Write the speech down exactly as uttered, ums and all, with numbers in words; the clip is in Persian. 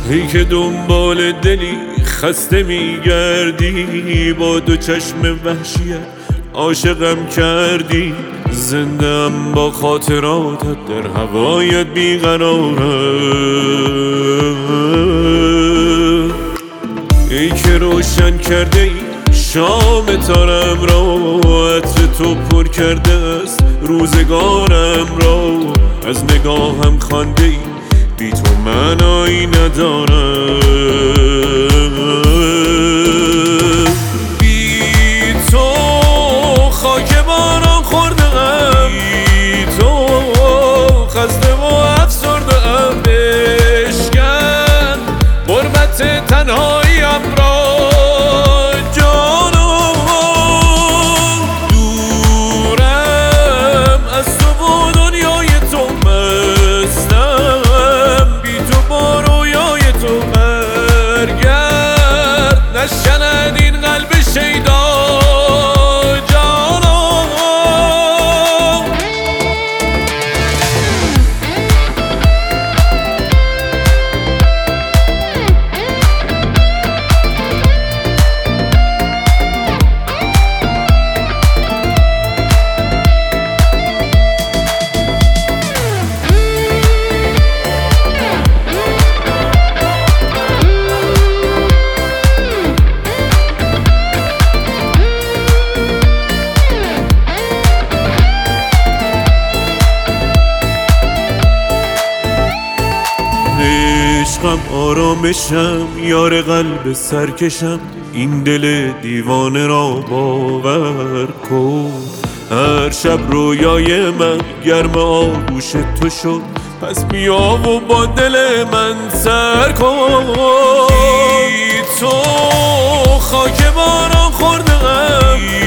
ای که دنبال دلی خسته میگردی، با دو چشم وحشیت عاشقم کردی. زنده‌ام با خاطراتت، در هوایت بیقرارم. ای که روشن کرده ای شام تارم را، عطر تو پر کرده است روزگارم را. از نگاهم خوانده ای بی تو معنایی ندارم. بی تو خاک باران خوردم، بی تو خسته و افسرده ام. بشکن غربت تنهاییم را جانم، دورم از تو و دنیای تو مستم. بی تو با رویای تو برگرد، نشکند این قلب شیدا جانم. عشقم آرامشم، یار قلب سرکشم. این دل دیوانه را باور کن. هر شب رویای من گرم آغوش تو شد، پس بیا و با دل من سر کن. بی تو خاک باران خوردم،